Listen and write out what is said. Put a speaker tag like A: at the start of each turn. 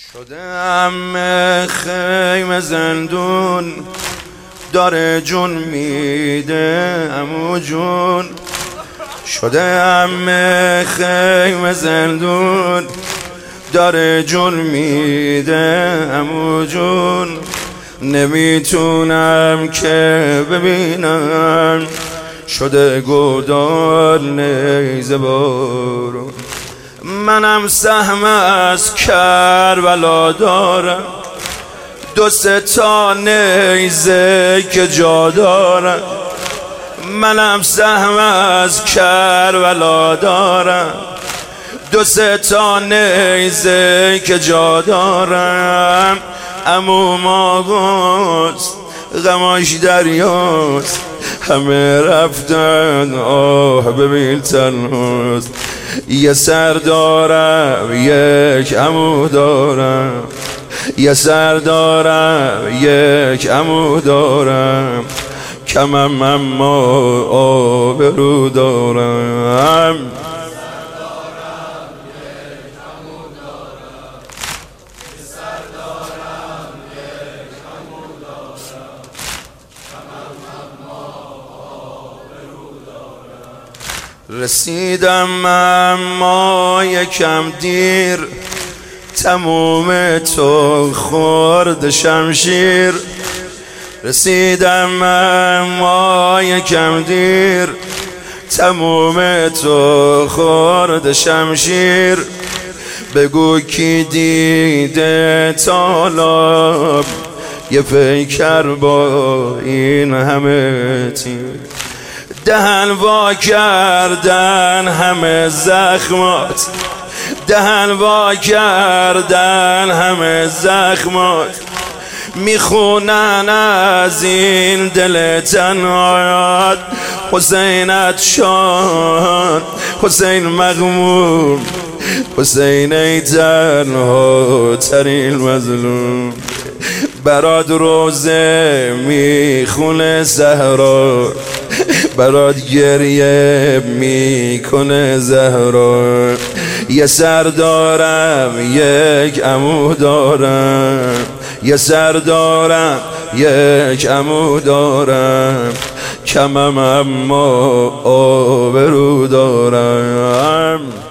A: شدم خیمه زندون، داره جون میده عمو جون. شدم خیمه زندون، داره جون میده عمو جون. نمیتونم که ببینم شده گودال نیزه بارون. منم سهم از کربلا دارم، دو سه تا نیزه که جا دارم. منم سهم از کربلا دارم، دو سه تا نیزه که جا دارم. عمو ماغوست غماش دریاست، همه رفتن آه ببین تنهاست. یه سر دارم یک عمو دارم، یه سر دارم یک عمو دارم. کمم اما آبرو دارم. رسیدم اما یکم دیر، تموم تو خورد شمشیر. رسیدم اما یکم دیر، تموم تو خورد شمشیر. بگو کی دیده طالب یه پیکر با این همه تیر. دهن وا کردن همه زخمات، دهن وا کردن همه زخمات. میخونن از این دل تنهایت. حسینت شان، حسین مغموم، حسین ای تنها ترین مظلوم. برات روزه میخونه زهرا، برات گریه میکنه زهرا. یه سر دارم یک عمو دارم، یه سر دارم یک عمو دارم. کمم اما آبرو دارم.